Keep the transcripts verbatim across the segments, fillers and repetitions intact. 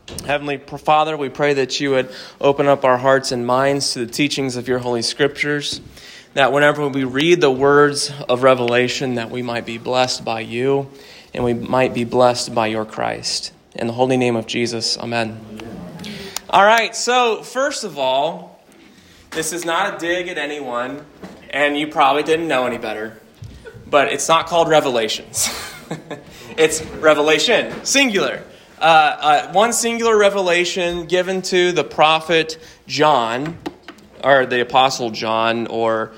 Heavenly Father, we pray that you would open up our hearts and minds to the teachings of your Holy Scriptures, that whenever we read the words of revelation, that we might be blessed by you, and we might be blessed by your Christ. In the holy name of Jesus, amen. All right, so first of all, this is not a dig at anyone, and you probably didn't know any better, but it's not called Revelations. It's Revelation, singular. Uh, uh, one singular revelation given to the prophet John, or the apostle John, or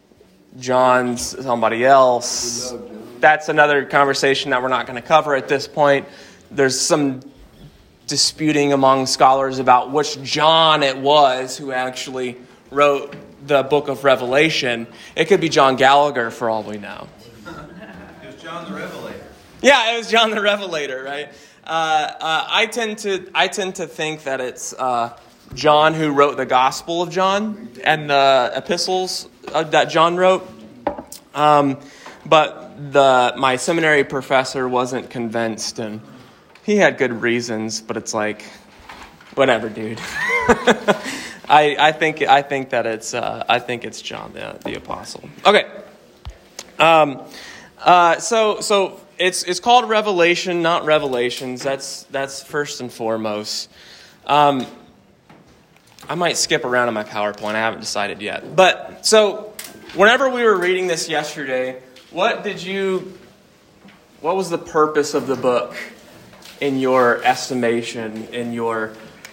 John somebody else. That's another conversation that we're not going to cover at this point. There's some disputing among scholars about which John it was who actually wrote the book of Revelation. It could be John Gallagher for all we know. It was John the Revelator. Yeah, it was John the Revelator, right? Uh, uh, I tend to I tend to think that it's uh, John who wrote the Gospel of John and the epistles uh, that John wrote. Um, but the my seminary professor wasn't convinced, and he had good reasons. But it's like, whatever, dude. I I think I think that it's uh, I think it's John the the apostle. Okay. Um. Uh. So so. It's it's called Revelation, not Revelations. That's that's first and foremost. Um, I might skip around on my PowerPoint. I haven't decided yet. But so, whenever we were reading this yesterday, what did you? What was the purpose of the book, in your estimation, in your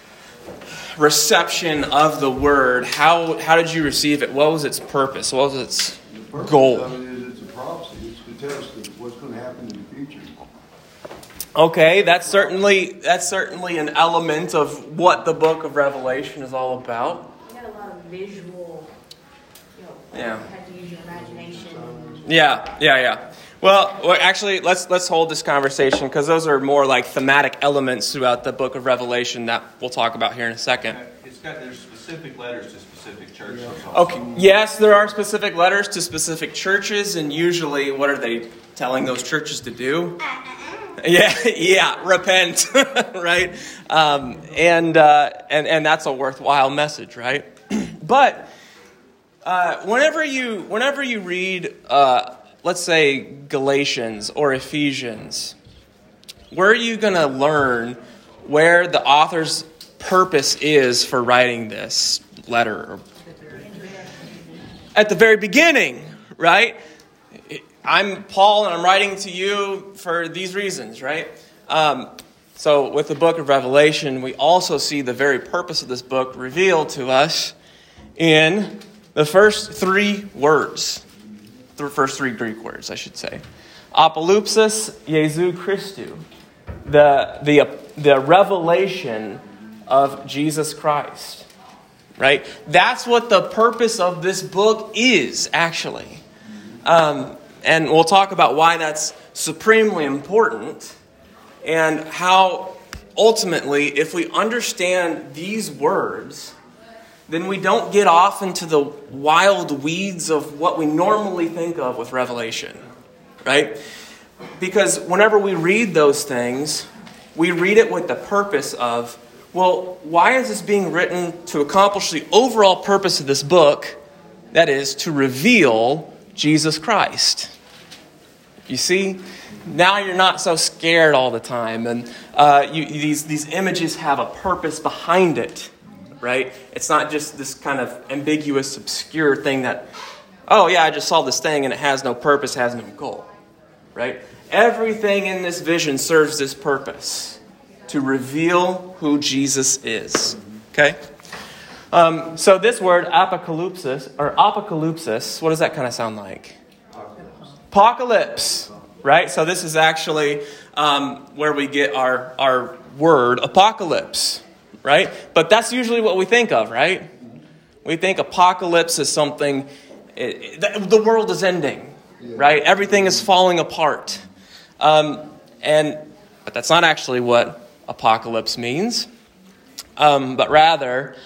reception of the Word? How how did you receive it? What was its purpose? What was its goal? Of it is it's a prophecy. It's to tell us what's going to happen in the future. Okay, that's certainly that's certainly an element of what the book of Revelation is all about. You had a lot of visual, you know, Yeah. you had to use your imagination. Yeah, yeah, yeah. Well, well actually, let's let's hold this conversation because those are more like thematic elements throughout the book of Revelation that we'll talk about here in a second. It's got there's specific letters to specific churches. Okay. Yes, there are specific letters to specific churches, and usually, what are they telling those churches to do? Yeah, yeah, repent, right? Um, and uh, and and that's a worthwhile message, right? But uh, whenever you whenever you read, uh, let's say Galatians or Ephesians, where are you going to learn where the author's purpose is for writing this letter? At the very beginning, right? I'm Paul, and I'm writing to you for these reasons, right? Um, so with the book of Revelation, we also see the very purpose of this book revealed to us in the first three words. The first three Greek words, I should say. Apocalypsis Jesu Christou. The, the, the revelation of Jesus Christ. Right? That's what the purpose of this book is, actually. Um... And we'll talk about why that's supremely important and how ultimately, if we understand these words, then we don't get off into the wild weeds of what we normally think of with Revelation, right? Because whenever we read those things, we read it with the purpose of, well, why is this being written to accomplish the overall purpose of this book? That is, to reveal Jesus Christ. You see, now you're not so scared all the time, and uh, you, these these images have a purpose behind it, right? It's not just this kind of ambiguous, obscure thing that, oh yeah, I just saw this thing and it has no purpose, has no goal, right? Everything in this vision serves this purpose, to reveal who Jesus is. Okay. Um, so this word apocalypsis or apocalypsis, what does that kind of sound like? Apocalypse, right? So this is actually um, where we get our, our word apocalypse, right? But that's usually what we think of, right? We think apocalypse is something, it, it, the world is ending, right? Everything is falling apart. Um, and but that's not actually what apocalypse means. Um, but rather,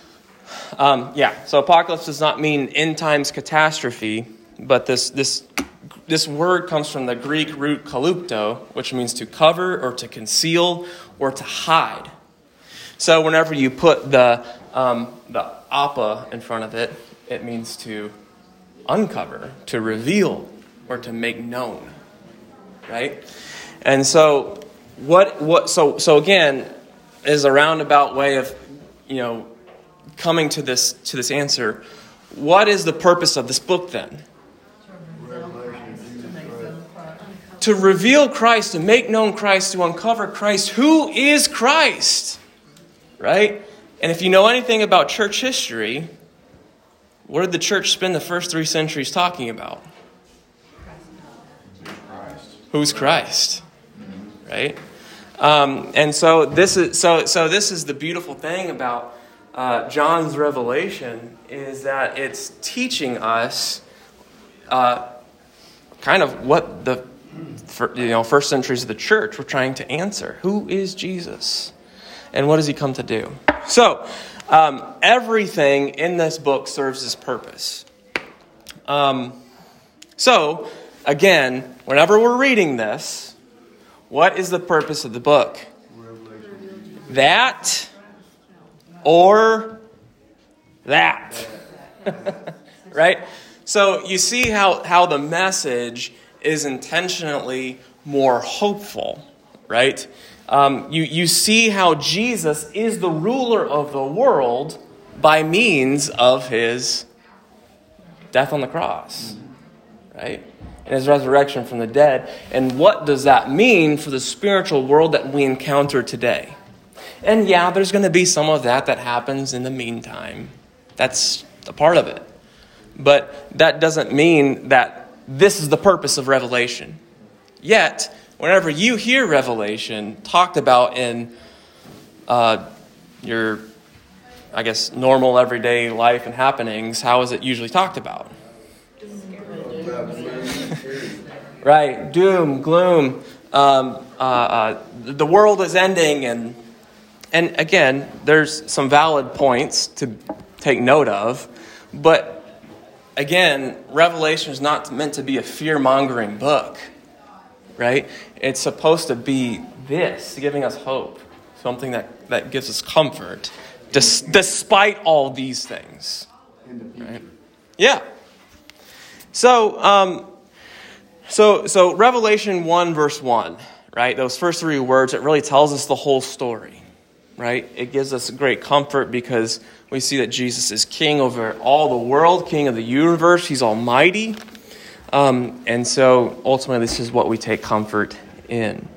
um, yeah, so apocalypse does not mean end times catastrophe, but this this This word comes from the Greek root kalupto, which means to cover or to conceal or to hide. So whenever you put the um, the appa in front of it, it means to uncover, to reveal, or to make known, right? And so what what so so again is a roundabout way of, you know, coming to this to this answer. What is the purpose of this book then? To reveal Christ, to make known Christ, to uncover Christ. Who is Christ? Right? And if you know anything about church history, what did the church spend the first three centuries talking about? Who's Christ? Right? Um, and so this is so so this is the beautiful thing about uh, John's revelation, is that it's teaching us uh, kind of what the for, you know first centuries of the church were trying to answer. Who is Jesus? And what does he come to do? So, um, everything in this book serves this purpose. Um, so, again, whenever we're reading this, what is the purpose of the book? That or that. Right? So, you see how, how the message is intentionally more hopeful, right? Um, you, you see how Jesus is the ruler of the world by means of his death on the cross, right? And his resurrection from the dead. And what does that mean for the spiritual world that we encounter today? And yeah, there's going to be some of that that happens in the meantime. That's a part of it. But that doesn't mean that this is the purpose of Revelation. Yet, whenever you hear Revelation talked about in uh, your, I guess, normal everyday life and happenings, how is it usually talked about? Right, doom, gloom, um, uh, uh, the world is ending, and and again, there's some valid points to take note of, but again, Revelation is not meant to be a fear-mongering book, right? It's supposed to be this, giving us hope, something that, that gives us comfort, dis- despite all these things, right? Yeah. So, um, so, so Revelation one, verse one, right? Those first three words, it really tells us the whole story, right? It gives us great comfort because we see that Jesus is king over all the world, king of the universe. He's almighty. Um, and so ultimately, this is what we take comfort in.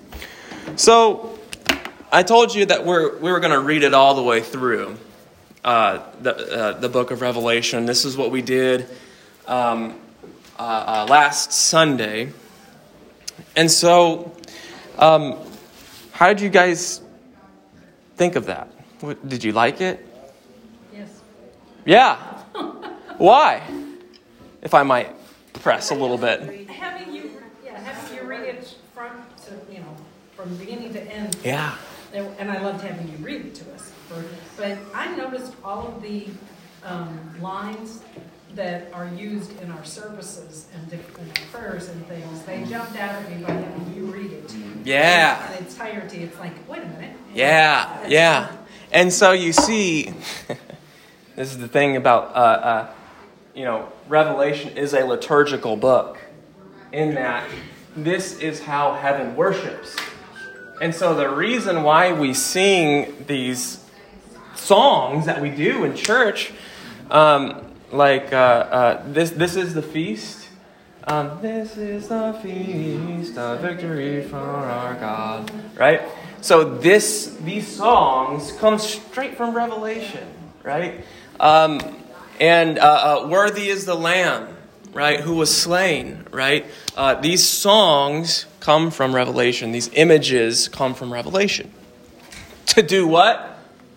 So I told you that we're, we were going to read it all the way through uh, the, uh, the book of Revelation. This is what we did um, uh, uh, last Sunday. And so um, how did you guys think of that? What, did you like it? Yes. Yeah. Why? If I might press a little bit. Having you, yeah, having you read it from, to, you know, from beginning to end. Yeah. And I loved having you read it to us. But I noticed all of the um, lines that are used in our services and in our prayers and things. They jumped out at me by having you read it. Yeah. In its entirety, it's like, wait a minute. Yeah, yeah. And so you see, this is the thing about, uh, uh, you know, Revelation is a liturgical book in that this is how heaven worships. And so the reason why we sing these songs that we do in church, um, like uh, uh, this, this is the feast. Um, this is the feast of victory for our God. Right? So this, these songs come straight from Revelation, right? Um, and uh, uh, worthy is the Lamb, right, who was slain, right? Uh, these songs come from Revelation. These images come from Revelation. To do what?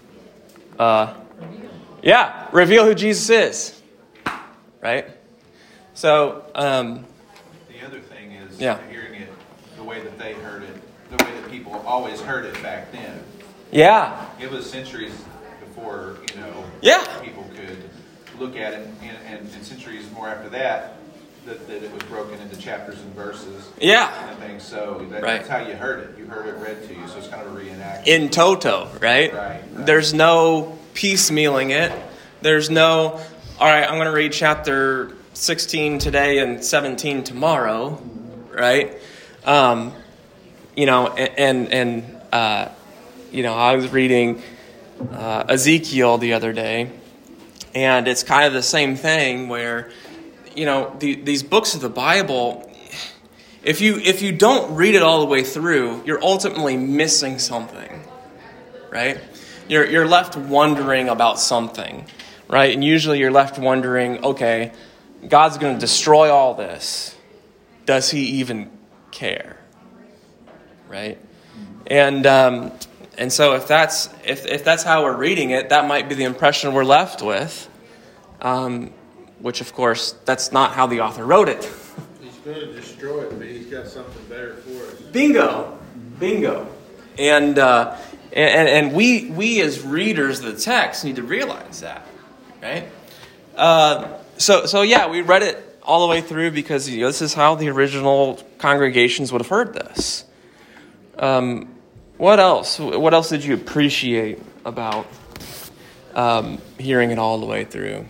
Uh, yeah, reveal who Jesus is, right? So, um, the other thing is yeah. hearing it the way that they heard it, the way that people always heard it back then. Yeah. It was centuries before, you know, yeah. people could look at it, and, and, and centuries more after that, that, that it was broken into chapters and verses. Yeah. Kind of thing. So that, Right. that's how you heard it. You heard it read to you. So it's kind of a reenactment. In toto, right? Right, right. There's no piecemealing it. There's no, all right, I'm going to read chapter sixteen today and seventeen tomorrow, right? Um, you know, and, and uh, you know, I was reading uh, Ezekiel the other day, and it's kind of the same thing where, you know, the, these books of the Bible, if you if you don't read it all the way through, you're ultimately missing something, right? You're you're left wondering about something, right? And usually you're left wondering, okay, God's going to destroy all this. Does he even care? Right? And um, and so if that's if if that's how we're reading it, that might be the impression we're left with. Um, which of course, that's not how the author wrote it. He's going to destroy it, but he's got something better for us. Bingo, bingo, and uh, and and we we as readers of the text need to realize that, right? Uh, so so yeah, we read it all the way through because, you know, this is how the original congregations would have heard this. Um, what else? What else did you appreciate about um, hearing it all the way through?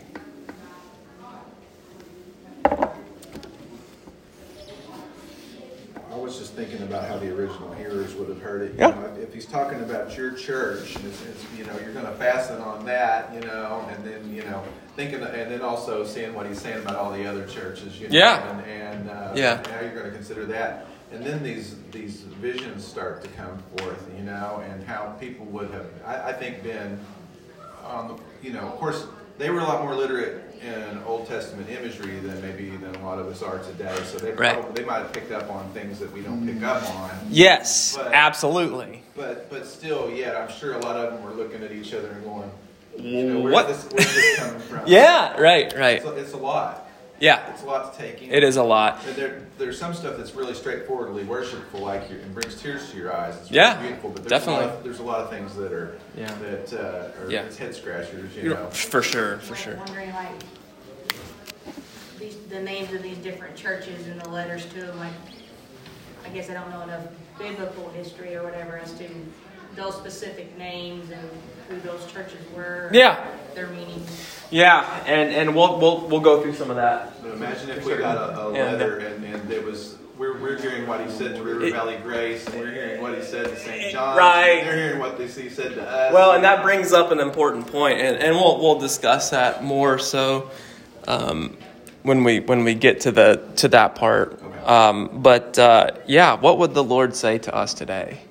I was just thinking about how the original hearers would have heard it. You Yeah. know, if, if he's talking about your church, it's, it's, you know, you're going to fasten on that, you know, and then, you know, thinking, and then also seeing what he's saying about all the other churches, you know, Yeah. and, and uh, Yeah. now you're going to consider that. And then these these visions start to come forth, you know, and how people would have, I, I think, been, um, you know, of course, they were a lot more literate in Old Testament imagery than maybe than a lot of us are today. So they Right. probably, they might have picked up on things that we don't pick up on. Yes, But- absolutely. But but still, yeah, I'm sure a lot of them were looking at each other and going, you know, where's What? this, where's this coming from? Yeah, right, right. It's a, it's a lot. Yeah, It's a lot to take in. it is a lot. And there, there's some stuff that's really straightforwardly worshipful, like your, and brings tears to your eyes. It's really Yeah, beautiful. But there's definitely. A lot of, there's a lot of things that are Yeah. that uh, are Yeah. head scratchers. You You know. know, for sure, for Like, sure. Wondering like these, the names of these different churches and the letters to them. Like, I guess I don't know enough biblical history or whatever as to those specific names and who those churches were. Yeah. Their meanings. Yeah, and, and we'll we'll we'll go through some of that. But imagine if we got a, a Yeah. letter and, and it was we're we're hearing what he said to River It- Valley Grace, and we're hearing what he said to Saint John's. Right. And they're hearing what they he said to us. Well, and that brings up an important point, and, and we'll we'll discuss that more so um, when we when we get to the to that part. Okay. Um, but uh, yeah, what would the Lord say to us today?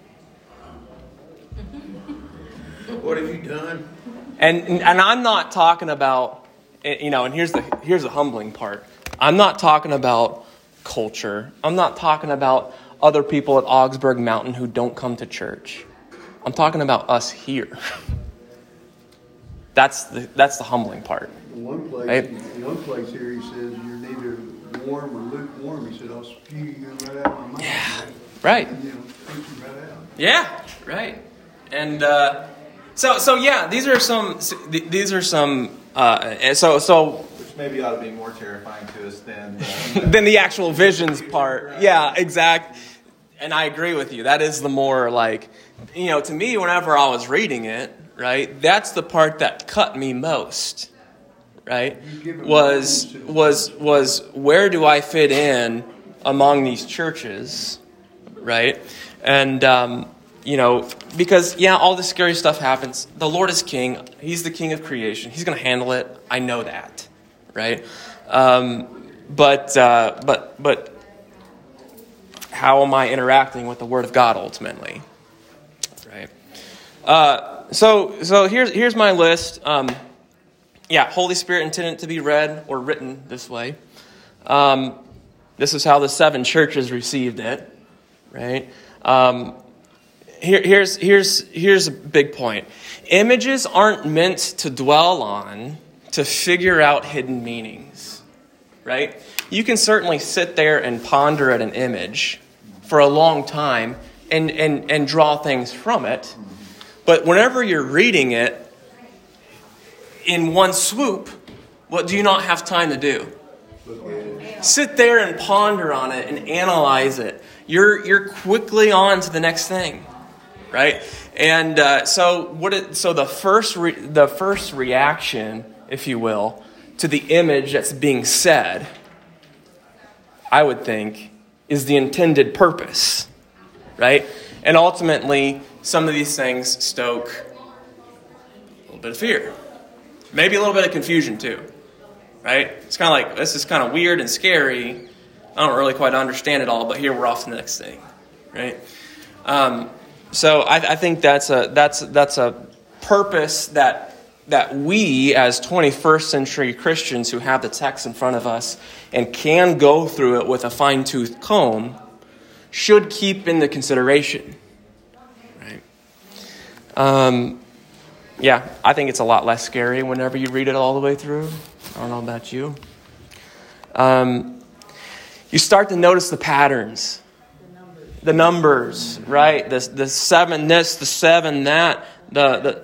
What have you done? And and I'm not talking about, you know, and here's the here's the humbling part. I'm not talking about culture. I'm not talking about other people at Augsburg Mountain who don't come to church. I'm talking about us here. That's the that's the humbling part. In one place, Right. in one place here, he says, you're neither warm or lukewarm. He said, I'll spew you right out of my mouth. Right. And, you know, speak you right out. Yeah. Right. And uh, so so yeah, these are some these are some uh, so so which maybe ought to be more terrifying to us than uh, than the actual visions part. Yeah, exact. And I agree with you. That is the more like, you know, to me, whenever I was reading it, right, that's the part that cut me most, right, was was was where do I fit in among these churches, right? And um, you know, because yeah, all this scary stuff happens. The Lord is king. He's the king of creation. He's going to handle it. I know that, right? Um, but uh, but but. How am I interacting with the Word of God ultimately? Right. Uh, so so here's here's my list. Um, yeah, Holy Spirit intended to be read or written this way. Um, this is how the seven churches received it. Right. Um, here, here's here's here's a big point. Images aren't meant to dwell on to figure out hidden meanings. Right. You can certainly sit there and ponder at an image for a long time and, and, and draw things from it. But whenever you're reading it in one swoop, what do you not have time to do? sit there and ponder on it and analyze it, you're you're quickly on to the next thing, right? And uh, so what? It, so the first re, the first reaction, if you will, to the image that's being said, I would think, is the intended purpose, right? And ultimately, some of these things stoke a little bit of fear, maybe a little bit of confusion too. Right? It's kind of like, this is kind of weird and scary. I don't really quite understand it all, but here we're off to the next thing. Right? Um, so I, I think that's a that's that's a purpose that that we as twenty-first century Christians who have the text in front of us and can go through it with a fine-tooth comb should keep into consideration. Right? Um, yeah, I think it's a lot less scary whenever you read it all the way through. I don't know about you. Um, you start to notice the patterns. The numbers. The numbers, right? The, the seven this, the seven that. The, the,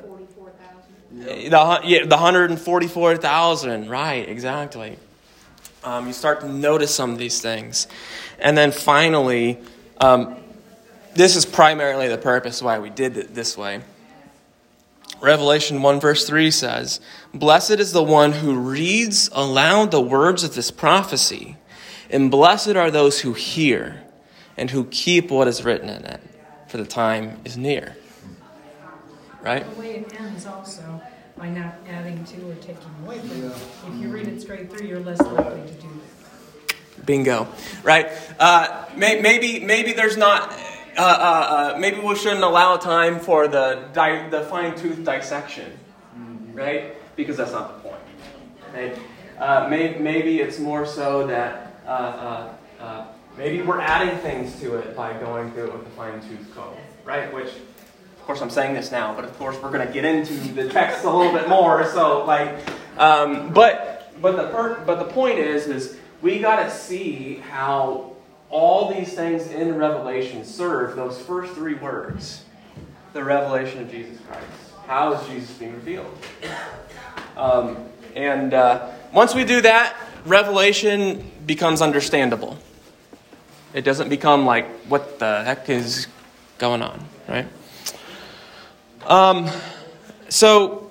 the, yeah, the one hundred forty-four thousand. Right, exactly. Um, you start to notice some of these things. And then finally, um, this is primarily the purpose why we did it this way. Revelation one verse three says, "Blessed is the one who reads aloud the words of this prophecy, and blessed are those who hear and who keep what is written in it, for the time is near." Right? The way it ends also by not adding to or taking away from it. If you read it straight through, you're less likely to do that. Bingo. Right? Uh, may, maybe maybe there's not... Uh, uh, uh, maybe we shouldn't allow time for the di- the fine-tooth dissection, right? Because that's not the point. Right? Uh, may- maybe it's more so that uh, uh, uh, maybe we're adding things to it by going through it with the fine-tooth comb, right? Which, of course, I'm saying this now, but of course we're going to get into the text a little bit more. So, like, um, but but the per- but the point is, is we got to see how all these things in Revelation serve those first three words. The revelation of Jesus Christ. How is Jesus being revealed? Um, and uh, once we do that, Revelation becomes understandable. It doesn't become like, what the heck is going on, right? Um, so,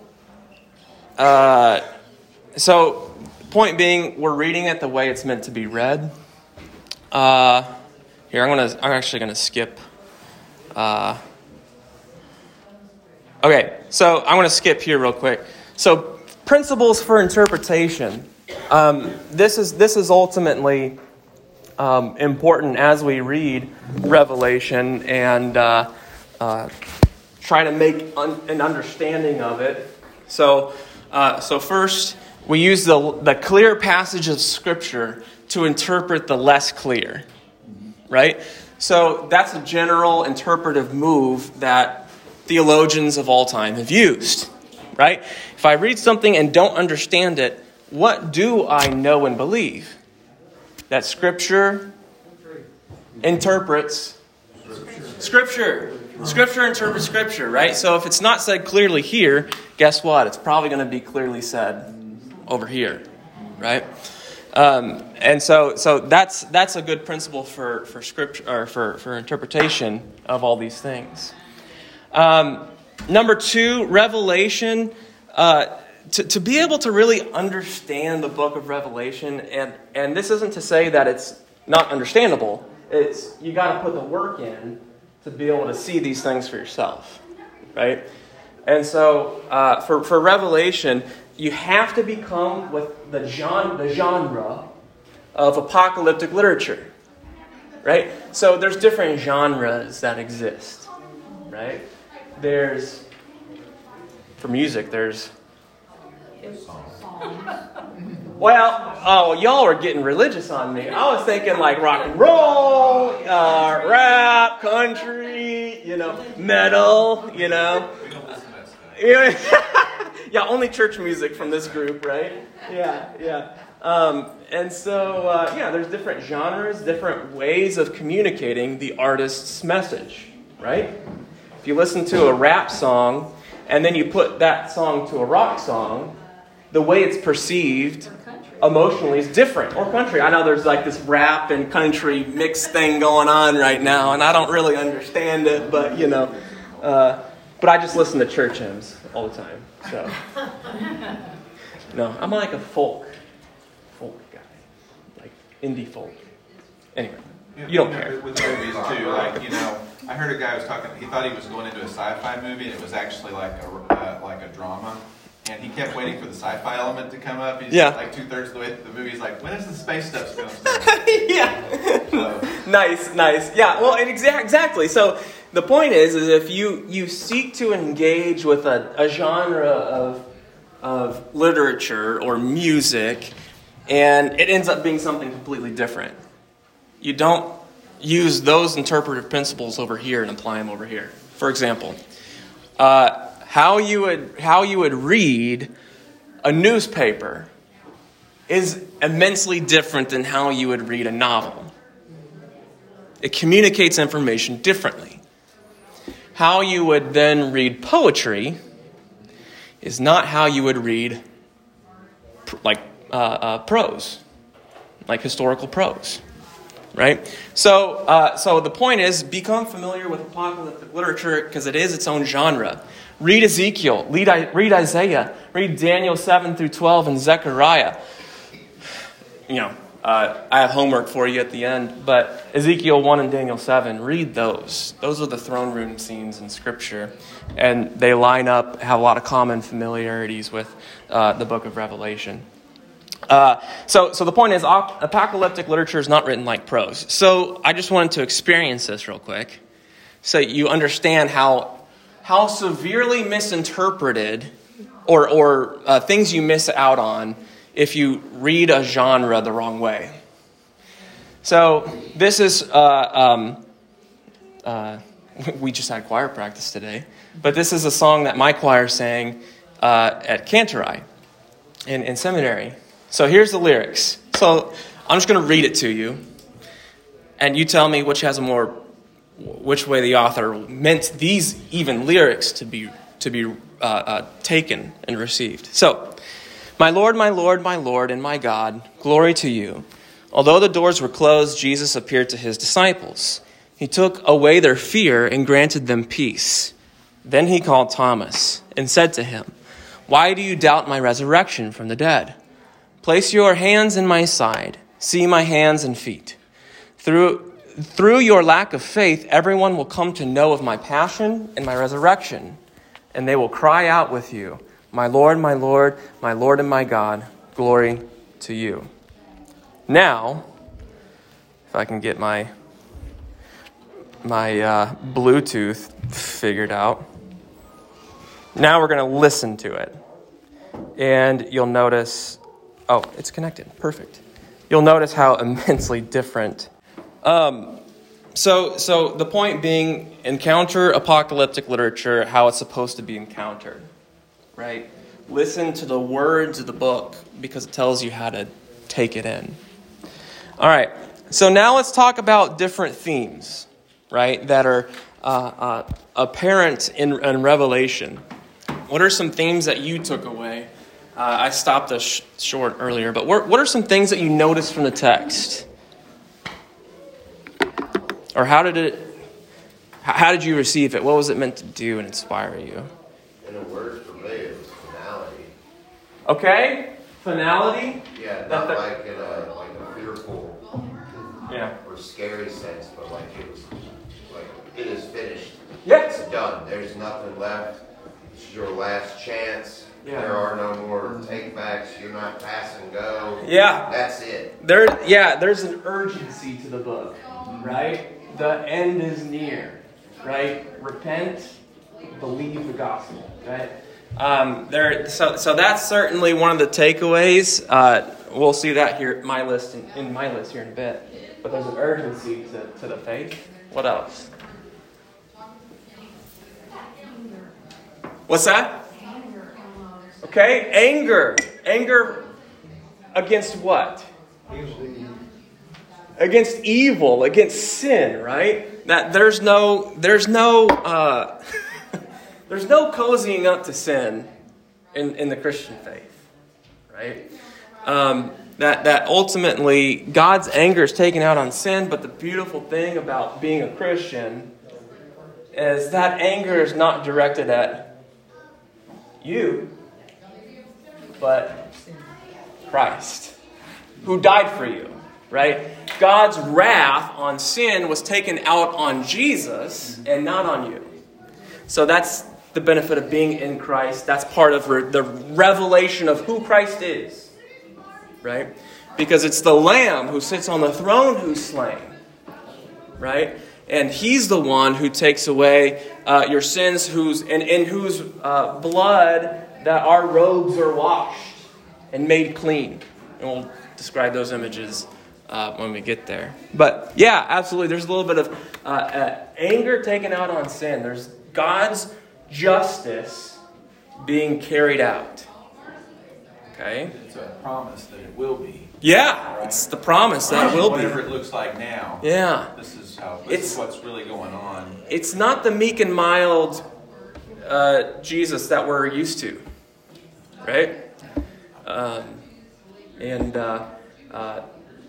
uh, so, point being, we're reading it the way it's meant to be read. Uh, here, I'm gonna. I'm actually gonna skip. Uh, okay, so I'm gonna skip here real quick. So, principles for interpretation. Um, this is this is ultimately um, important as we read Revelation and uh, uh, try to make un- an understanding of it. So, uh, so first we use the the clear passage of Scripture to interpret the less clear, right? So that's a general interpretive move that theologians of all time have used, right? If I read something and don't understand it, what do I know and believe? That Scripture interprets Scripture. Scripture interprets Scripture, right? So if it's not said clearly here, guess what? It's probably going to be clearly said over here, right? Um, and so, so that's that's a good principle for for scripture or for, for interpretation of all these things. Um, number two, Revelation. Uh, to to be able to really understand the book of Revelation, and and this isn't to say that it's not understandable. It's you got to put the work in to be able to see these things for yourself, right? And so, uh, for for Revelation, you have to become with the genre, the genre of apocalyptic literature, right? So there's different genres that exist, right? There's, for music, there's, well, oh, y'all are getting religious on me. I was thinking like rock and roll, uh, rap, country, you know, metal, you know. Yeah, only church music from this group, right? Yeah, yeah. Um, and so, uh, yeah, there's different genres, different ways of communicating the artist's message, right? If you listen to a rap song and then you put that song to a rock song, the way it's perceived emotionally is different. Or country. I know there's like this rap and country mixed thing going on right now, and I don't really understand it, but you know. Uh, but I just listen to church hymns all the time. So, no, I'm like a folk, folk guy, like indie folk. Anyway, you don't know, care. With movies too, like you know, I heard a guy was talking. He thought he was going into a sci-fi movie, and it was actually like a uh, like a drama. And he kept waiting for the sci-fi element to come up. He's Yeah. like two thirds of the way through the movie. He's like, when is the space stuff going to start? Yeah. So, Nice, nice. Yeah, well, and exa- exactly. So the point is, is if you, you seek to engage with a, a genre of, of literature or music, and it ends up being something completely different, you don't use those interpretive principles over here and apply them over here. For example, uh, how you would how you would read a newspaper is immensely different than how you would read a novel. It communicates information differently. How you would then read poetry is not how you would read like uh, uh, prose, like historical prose, right? So, uh, so the point is, become familiar with apocalyptic literature because it is its own genre. Read Ezekiel, read, read Isaiah, read Daniel seven through twelve and Zechariah. You know, uh, I have homework for you at the end, but Ezekiel one and Daniel seven, read those. Those are the throne room scenes in Scripture, and they line up, have a lot of common familiarities with uh, the book of Revelation. Uh, so, so the point is, apocalyptic literature is not written like prose. So I just wanted to experience this real quick, so you understand how how severely misinterpreted or or uh, things you miss out on if you read a genre the wrong way. So this is uh, um, uh, we just had choir practice today, but this is a song that my choir sang uh, at Cantorai in, in seminary. So here's the lyrics. So I'm just going to read it to you, and you tell me which has a more, which way the author meant these even lyrics to be to be uh, uh, taken and received. So, my Lord, my Lord, my Lord, and my God, glory to you. Although the doors were closed, Jesus appeared to his disciples. He took away their fear and granted them peace. Then he called Thomas and said to him, "Why do you doubt my resurrection from the dead? Place your hands in my side. See my hands and feet. Through, through your lack of faith, everyone will come to know of my passion and my resurrection, and they will cry out with you, 'My Lord, my Lord, my Lord and my God, glory to you.'" Now, if I can get my my uh, Bluetooth figured out, now we're going to listen to it. And you'll notice, oh, it's connected. Perfect. You'll notice how immensely different. Um, so, so the point being, encounter apocalyptic literature, how it's supposed to be encountered, right? Listen to the words of the book because it tells you how to take it in. All right. So now let's talk about different themes, right, that are uh, uh, apparent in, in Revelation. What are some themes that you took away? Uh, I stopped us sh- short earlier, but what, what are some things that you noticed from the text? Or how did it? How did you receive it? What was it meant to do and inspire you? In a word for me, it was finality. Okay, finality. Yeah, That not the- like in a like a fearful Yeah. or scary sense, but like it was like it is finished. Yes. It's done. There's nothing left. It's your last chance. Yeah. There are no more take-backs. You're not pass and go. Yeah. That's it. There. Yeah. There's an urgency to the book, right? The end is near, right? Repent, believe the gospel, right? Um, there. So, so that's certainly one of the takeaways. Uh, we'll see that here, my list in, in my list here in a bit. But there's an urgency to, to the faith. What else? What's that? Okay, anger. Anger against what? Against evil, against sin, right? That there's no, there's no, uh, there's no cozying up to sin in, in the Christian faith, right? Um, That, that ultimately God's anger is taken out on sin, but the beautiful thing about being a Christian is that anger is not directed at you, but Christ, who died for you, right? God's wrath on sin was taken out on Jesus and not on you. So that's the benefit of being in Christ. That's part of re- the revelation of who Christ is, right? Because it's the Lamb who sits on the throne who's slain, right? And He's the one who takes away uh, your sins, whose and in whose uh, blood that our robes are washed and made clean. And we'll describe those images uh, when we get there. But yeah, absolutely. There's a little bit of uh, uh, anger taken out on sin. There's God's justice being carried out. Okay? It's a promise that it will be. Yeah, it's the promise that it will be. Whatever it looks like now. Yeah. This is how. This It's- is what's really going on. It's not the meek and mild uh, Jesus that we're used to, right? Um, and uh, uh,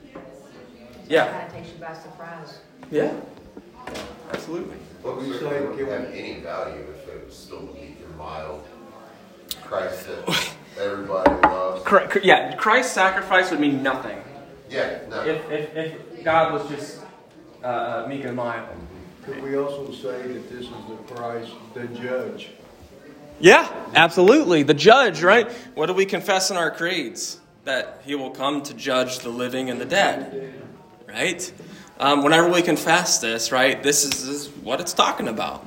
yeah, Kind of takes you by surprise. yeah, absolutely. What We would say, it can have we- any value if it was still meek and mild? Christ that everybody loves. Chr- yeah, Christ's sacrifice would mean nothing Yeah, no. if if, if God was just uh, uh, meek and mild. Could we also say that this is the Christ, the judge? Yeah, absolutely. The judge, right? What do we confess in our creeds? That He will come to judge the living and the dead, right? Um, whenever we confess this, right, this is, this is what it's talking about.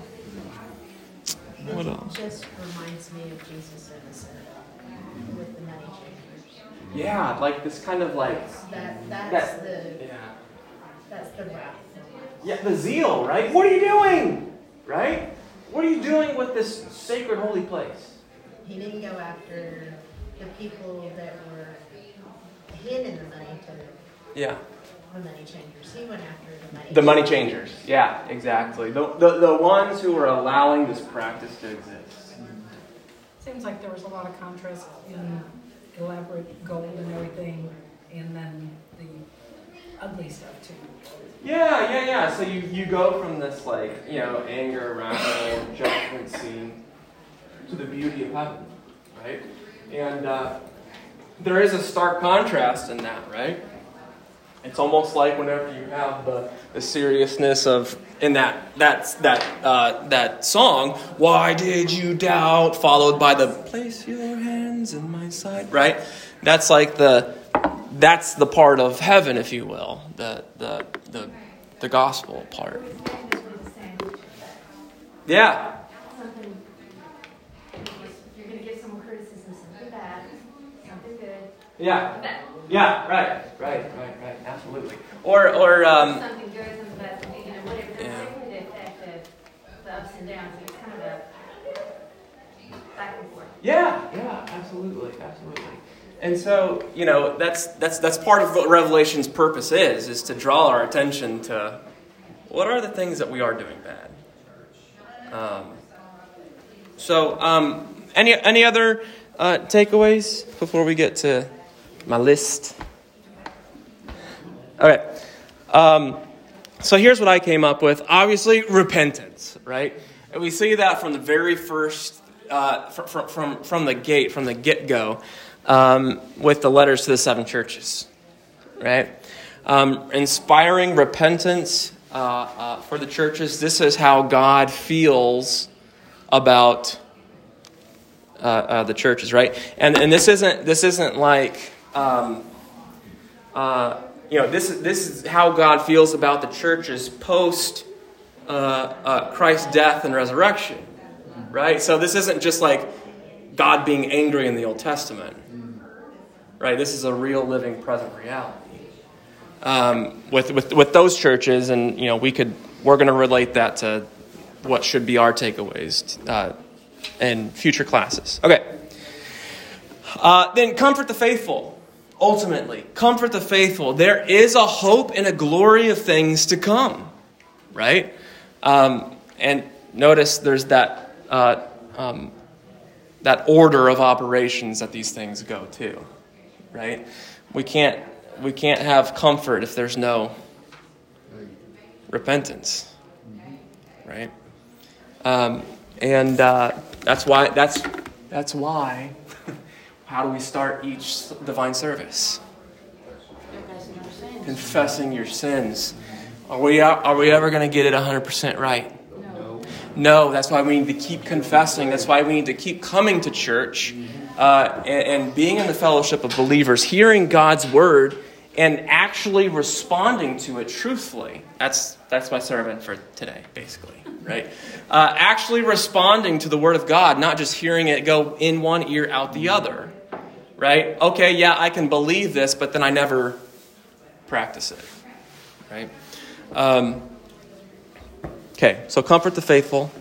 What else? Just reminds me of Jesus innocent with the money changers. Yeah, like this kind of like, That that's that, the yeah. that's the wrath. Yeah, the zeal, right? What are you doing? Right? What are you doing with this sacred holy place? He didn't go after the people that were hidden the money to Yeah. the money changers. He went after the money. The money changers. Yeah, exactly. The, the, the ones who are allowing this practice to exist. Seems like there was a lot of contrast in elaborate gold and everything, and then the ugly stuff too. Yeah, yeah, yeah. So you, you go from this, like, you know, anger, wrath, judgment scene to the beauty of heaven, right? And uh, there is a stark contrast in that, right? It's almost like whenever you have the, the seriousness of in that that that uh, that song, "Why did you doubt?" followed by the "Place your hands in my side," right? That's like the that's the part of heaven, if you will, the the the, the gospel part. Yeah. Something, you're going to get some criticism, something bad, something good, Yeah. bad. Yeah. Right. Right. Right. Right. Absolutely. Or or um. Something good, something bad, something, you know, whatever. That's Yeah. exactly the effect of the ups and downs. It's kind of a back and forth. Yeah, yeah, absolutely, absolutely. And so, you know, that's that's that's part of what Revelation's purpose is, is to draw our attention to what are the things that we are doing bad. Um, so, um, any any other uh, takeaways before we get to my list? Okay. Um, so here's what I came up with. Obviously, repentance, right? And we see that from the very first. Uh, from, from from the gate, from the get-go, um, with the letters to the seven churches, right? Um, inspiring repentance uh, uh, for the churches. This is how God feels about uh, uh, the churches, right? And and this isn't this isn't like um, uh, you know this this is how God feels about the churches post uh, uh, Christ's death and resurrection. Right? So this isn't just like God being angry in the Old Testament. Right? This is a real, living, present reality. Um, with, with with those churches, and you know, we could we're going to relate that to what should be our takeaways uh, in future classes. Okay. Uh, then comfort the faithful. Ultimately, comfort the faithful. There is a hope and a glory of things to come. Right? Um, and notice there's that. Uh, um, that order of operations that these things go to, right? We can't we can't have comfort if there's no repentance, right? Um, and uh, that's why that's that's why. How do we start each divine service? Confessing our sins. Confessing your sins. Are we are we ever going to get it one hundred percent right? No. No, that's why we need to keep confessing. That's why we need to keep coming to church uh, and, and being in the fellowship of believers, hearing God's word, and actually responding to it truthfully. That's that's my sermon for today, basically, right? Uh, actually responding to the word of God, not just hearing it go in one ear, out the other, right? Okay, yeah, I can believe this, but then I never practice it, right? Um, okay, so comfort the faithful.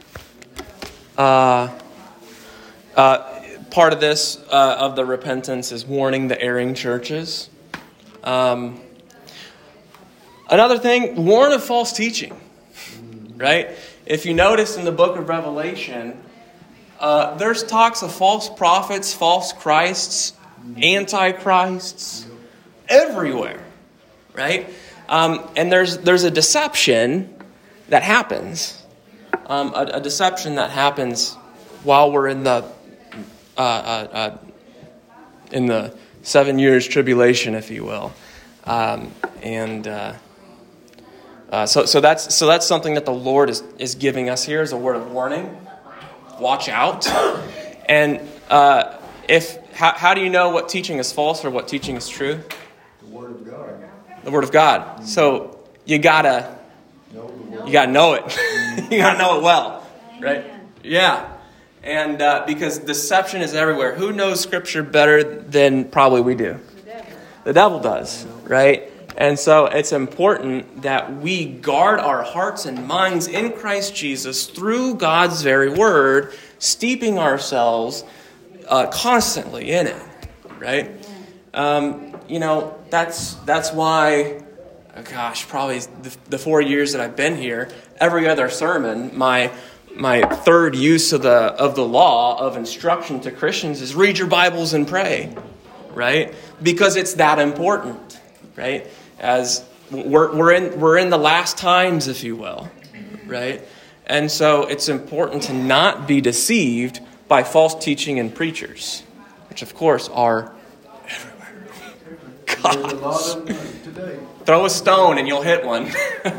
Uh, uh, part of this, uh, of the repentance, is warning the erring churches. Um, another thing, warn of false teaching, right? If you notice in the book of Revelation, uh, there's talks of false prophets, false Christs, antichrists, everywhere, right? Um, and there's there's a deception that happens, um, a, a deception that happens while we're in the uh, uh, uh, in the seven years tribulation, if you will, um, and uh, uh, so so that's so that's something that the Lord is is giving us here as a word of warning. Watch out, and uh, if how, how do you know what teaching is false or what teaching is true? The Word of God. The Word of God. So you gotta you gotta know it. You gotta know it well, right? Yeah. And uh, because deception is everywhere. Who knows Scripture better than probably we do? The devil. The devil does, right? And so it's important that we guard our hearts and minds in Christ Jesus through God's very word, steeping ourselves uh, constantly in it, right? Um, you know, that's that's why, oh gosh, probably the, the four years that I've been here, every other sermon, my my third use of the of the law of instruction to Christians is read your Bibles and pray, right? Because it's that important, right? As we're we're in we're in the last times, if you will, right? And so it's important to not be deceived by false teaching and preachers, which of course are everywhere. There's a lot of them today. Throw a stone and you'll hit one.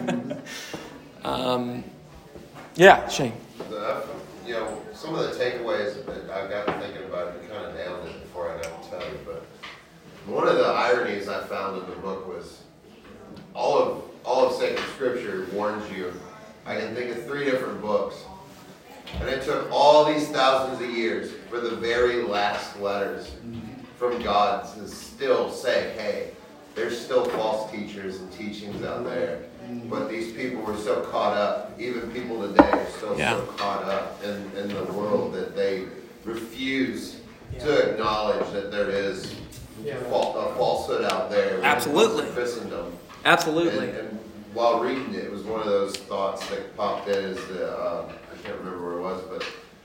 um, yeah, Shane. The, you know, some of the takeaways that I got thinking about, you kind of nailed it before I got to tell you, but one of the ironies I found in the book was all of all of sacred scripture warns you. I can think of three different books, and it took all these thousands of years for the very last letters from God to still say, hey, there's still false teachers and teachings out there. But these people were so caught up, even people today are still Yeah. so caught up in, in the world that they refuse to acknowledge that there is fal- a falsehood out there. Absolutely. Christendom. Absolutely. And, and while reading it, it was one of those thoughts that popped in as the, um, I can't remember where it was, but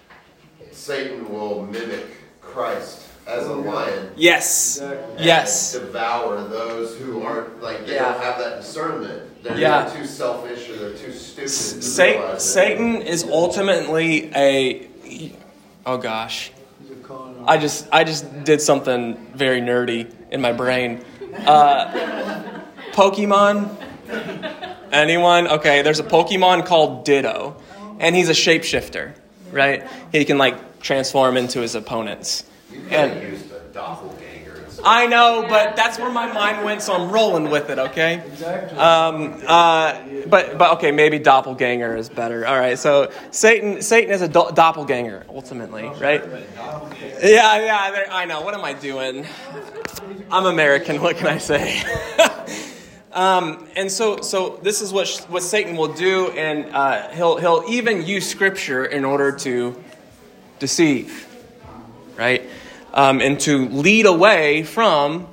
Satan will mimic Christ as a lion. Yes. Exactly. And Yes. devour those who aren't, like, they Yeah. don't have that discernment. They're Yeah. too selfish or they're too stupid. to Sa- realize it. Satan is ultimately a. Oh gosh, He's a con I just I just did something very nerdy in my brain. Uh, Pokemon. Anyone? Okay, there's a Pokemon called Ditto, and he's a shapeshifter, right? He can like transform into his opponents. You could And- have used a doppelganger. instead. I know, but that's where my mind went, so I'm rolling with it. Okay. Exactly. Um, uh, but but okay, maybe doppelganger is better. All right, so Satan Satan is a do- doppelganger ultimately, right? Yeah, yeah. there- I know. What am I doing? I'm American. What can I say? um, and so so this is what what Satan will do, and uh, he'll he'll even use Scripture in order to deceive, right? Um, and to lead away from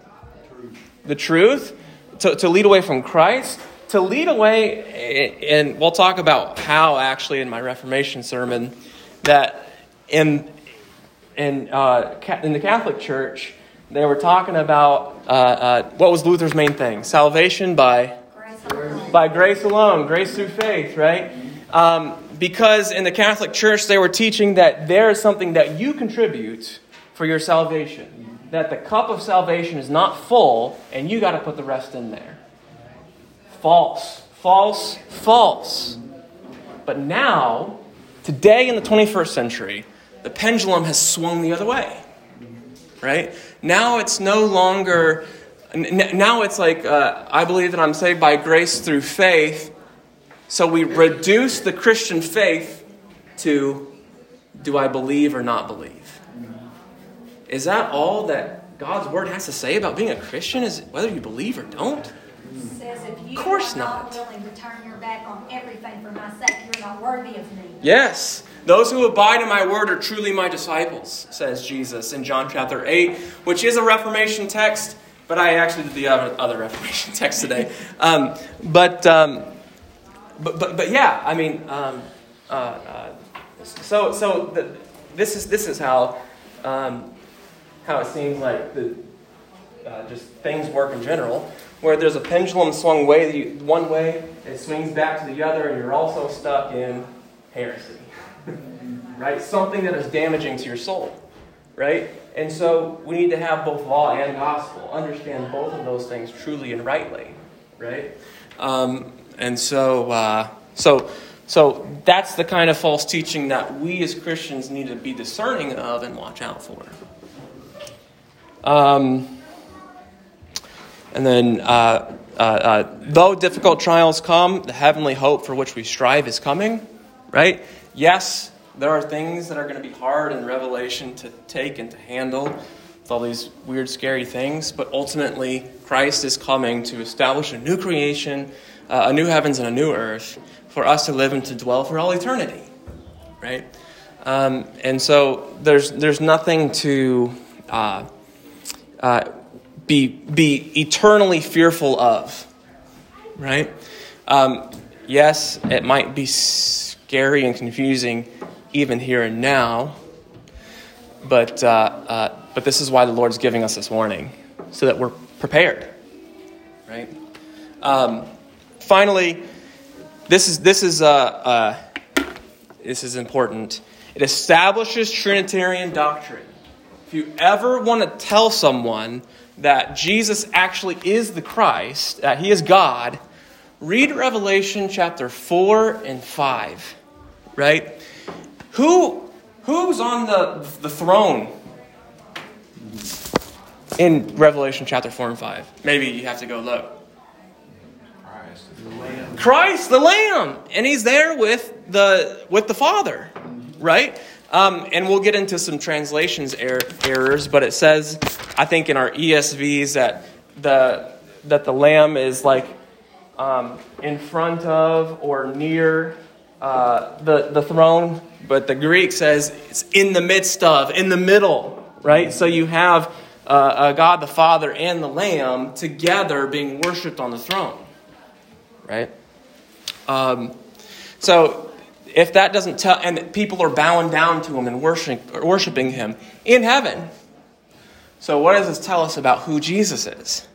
the truth, to, to lead away from Christ, to lead away, and we'll talk about how actually in my Reformation sermon, that in in uh, in the Catholic Church, They were talking about, uh, uh, what was Luther's main thing? Salvation by, by grace alone, grace through faith, right? Um, because in the Catholic Church, they were teaching that there is something that you contribute for your salvation. That the cup of salvation is not full, and you got to put the rest in there. False. False. False. But now, today in the twenty-first century, the pendulum has swung the other way. Right? Now it's no longer... Now it's like, uh, I believe that I'm saved by grace through faith. So we reduce the Christian faith to, do I believe or not believe? Is that all that God's Word has to say about being a Christian? Is whether you believe or don't? It says if you Of course are not, not. willing to turn your back on everything for my sake, you're not worthy of me. Yes. Those who abide in my word are truly my disciples, says Jesus in John chapter eight, which is a Reformation text, but I actually did the other, other Reformation text today. Um, but, um, but but but yeah, I mean, um, uh, uh, so so the, this is this is how um, how it seems like the uh, just things work in general. Where there's a pendulum swung way one way, it swings back to the other, and you're also stuck in heresy, right? Something that is damaging to your soul, right? And so we need to have both law and gospel, understand both of those things truly and rightly, right? Um, and so, uh, so, so that's the kind of false teaching that we as Christians need to be discerning of and watch out for. Um. And then, uh, uh, uh, though difficult trials come, the heavenly hope for which we strive is coming, right? Yes, there are things that are going to be hard in Revelation to take and to handle with all these weird, scary things. But ultimately, Christ is coming to establish a new creation, uh, a new heavens and a new earth for us to live and to dwell for all eternity, right? Um, and so there's there's nothing to... Uh, uh, Be be eternally fearful of, right? Um, yes, it might be scary and confusing even here and now, but uh, uh, but this is why the Lord's giving us this warning, so that we're prepared, right? Um, finally, this is this is uh, uh, this is important. It establishes Trinitarian doctrine. If you ever want to tell someone that Jesus actually is the Christ, that he is God, read Revelation chapter four and five, right? Who who's on the the throne in Revelation chapter four and five? Maybe you have to go look. Christ, the Lamb. Christ, the Lamb, and he's there with the with the Father, right? Um, and we'll get into some translations er- errors, but it says, I think in our E S Vs, that the that the Lamb is like um, in front of or near uh, the the throne, but the Greek says it's in the midst of, in the middle, right? So you have uh, uh, God the Father and the Lamb together being worshipped on the throne, right? Um, so. If that doesn't tell, and people are bowing down to him and worshiping, worshiping him in heaven. So what does this tell us about who Jesus is?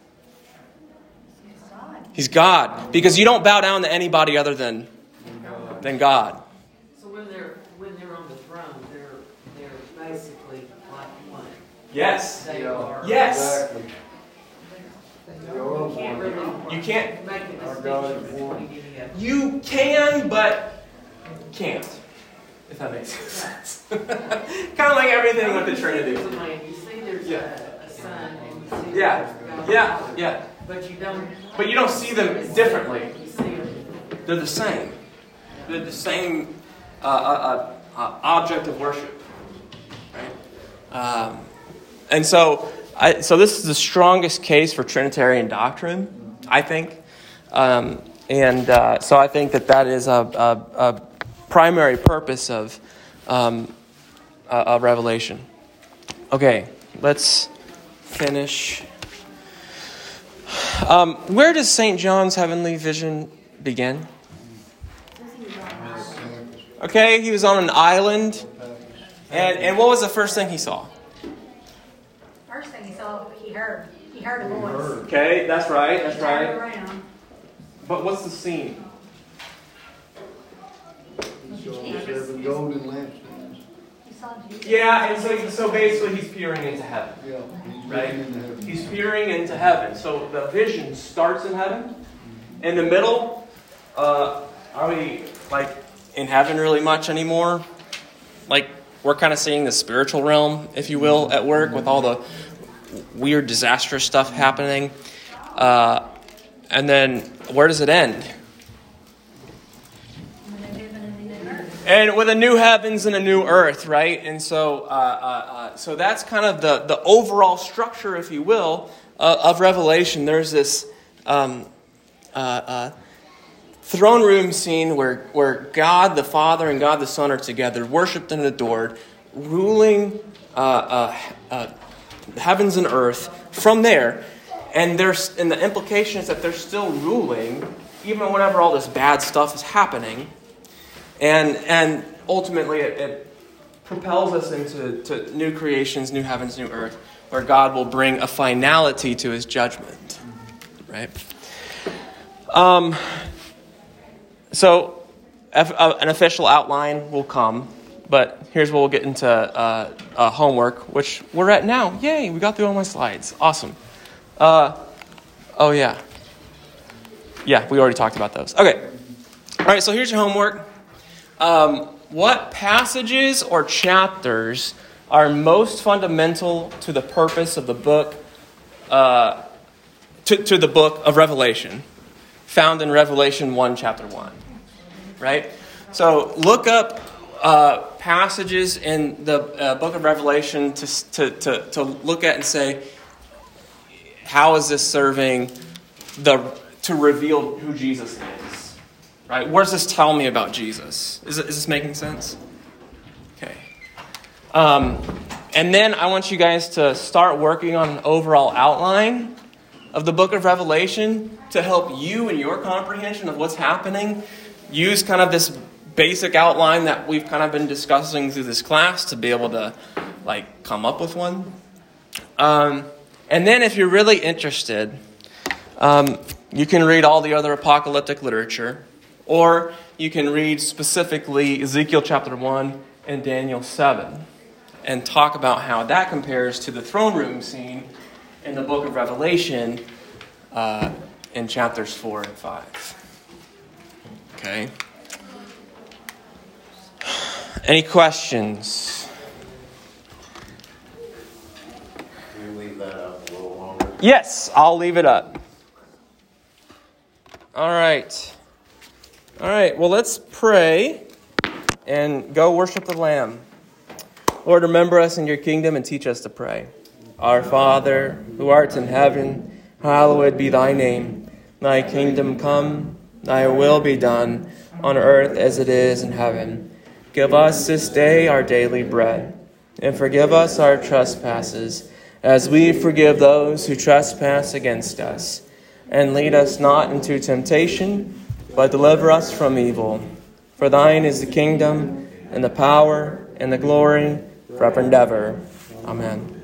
He's God. He's God. Because you don't bow down to anybody other than, than God. So when they're when they're on the throne, they're they're basically like one. Yes. They Yeah. are. Yes. Exactly. You can't really You can't. make a Our God is distinction one. between any of them. You can, but can't. If that makes sense. Kind of like everything with the Trinity. There's a man, you see there's Yeah. a, a son, and you see Yeah. there's God. Yeah. Yeah. But you don't. But you don't see them differently. You see them. They're the same. They're the same uh, uh, uh, object of worship, right? Um, and so, I, so this is the strongest case for Trinitarian doctrine, I think. Um, and uh, so I think that that is a, a, a primary purpose of um, uh, of Revelation. Okay, let's finish. Um, where does Saint John's heavenly vision begin? Okay, he was on an island. And, and what was the first thing he saw? First thing he saw, he heard, he heard a voice. Okay, that's right, that's He turned right. around. But what's the scene? He saw seven golden lampstands. You saw Jesus. Yeah, and so so basically he's peering into heaven. Yeah, he's Right? looking into heaven. He's peering into heaven. So the vision starts in heaven. In the middle, uh, are we like in heaven really much anymore? Like we're kind of seeing the spiritual realm, if you will, at work with all the weird, disastrous stuff happening. Uh, and then where does it end? And with a new heavens and a new earth, right? And so, uh, uh, uh, so that's kind of the, the overall structure, if you will, uh, of Revelation. There's this um, uh, uh, throne room scene where where God the Father and God the Son are together, worshipped and adored, ruling uh, uh, uh, heavens and earth from there. And there's and the implication is that they're still ruling, even whenever all this bad stuff is happening. And and ultimately it, it propels us into to new creations, new heavens, new earth, where God will bring a finality to his judgment. Right? Um, so an official outline will come, but here's where we'll get into uh, uh, homework, which we're at now. Yay, we got through all my slides. Awesome. Uh, oh, yeah. Yeah, we already talked about those. Okay. All right, so here's your homework. Um, what passages or chapters are most fundamental to the purpose of the book, uh, to, to the book of Revelation, found in Revelation one, chapter one, right? So look up uh, passages in the uh, book of Revelation to, to, to, to look at and say, how is this serving the to reveal who Jesus is? Right? What does this tell me about Jesus? Is, it, is this making sense? Okay. Um, and then I want you guys to start working on an overall outline of the book of Revelation to help you in your comprehension of what's happening. Use kind of this basic outline that we've kind of been discussing through this class to be able to like come up with one. Um, and then if you're really interested, um, you can read all the other apocalyptic literature. Or you can read specifically Ezekiel chapter one and Daniel seven and talk about how that compares to the throne room scene in the book of Revelation uh, in chapters four and five. Okay. Any questions? Can you leave that up a little longer? Yes, I'll leave it up. All right. All right, well, let's pray and go worship the Lamb. Lord, remember us in your kingdom and teach us to pray. Our Father, who art in heaven, hallowed be thy name. Thy kingdom come, thy will be done, on earth as it is in heaven. Give us this day our daily bread, and forgive us our trespasses, as we forgive those who trespass against us. And lead us not into temptation, but deliver us from evil. For thine is the kingdom, and the power, and the glory, forever and ever. Amen.